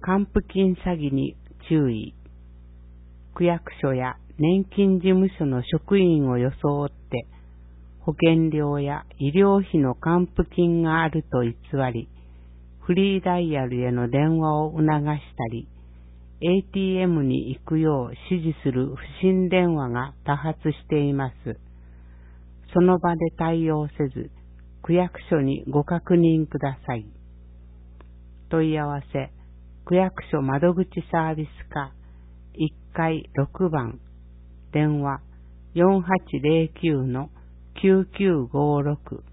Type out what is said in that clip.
還付金詐欺に注意。区役所や年金事務所の職員を装って保険料や医療費の還付金があると偽り、フリーダイヤルへの電話を促したり、ATM に行くよう指示する不審電話が多発しています。その場で対応せず、区役所にご確認ください。問い合わせ、区役所窓口サービス課1階6番、電話4809-9956